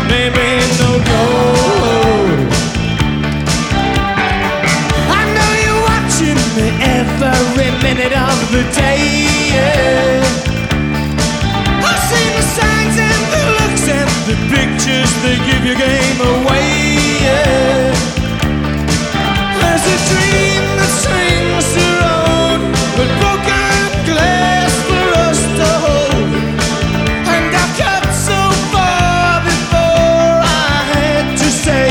maybe no gold. I know you're watching me every minute of the day, yeah. I've seen the signs and the looks and the pictures they give your game away, yeah. There's a dream that swings the road with broken glass for us to hold, and I've got so far before I had to say,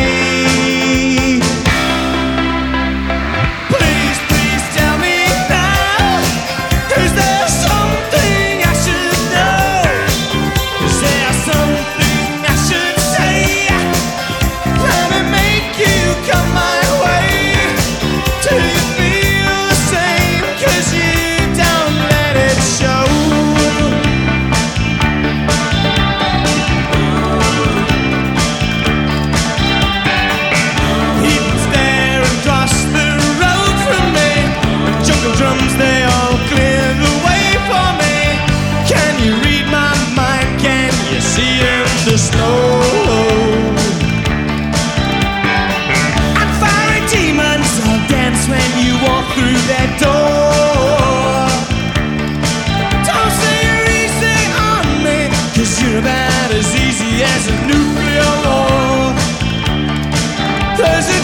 please, please tell me now, is there something I should know? Is there something I should say? Let me make you come my way. Do you feel the same? 'Cause you don't let it show. People stare across the road from me. The jungle drums, they all clear the way for me. Can you read my mind? Can you see in the snow? And fiery demons all dance when you walk through that door. Don't say you're easy on me, 'cause you're about as easy as a nuclear war. There's a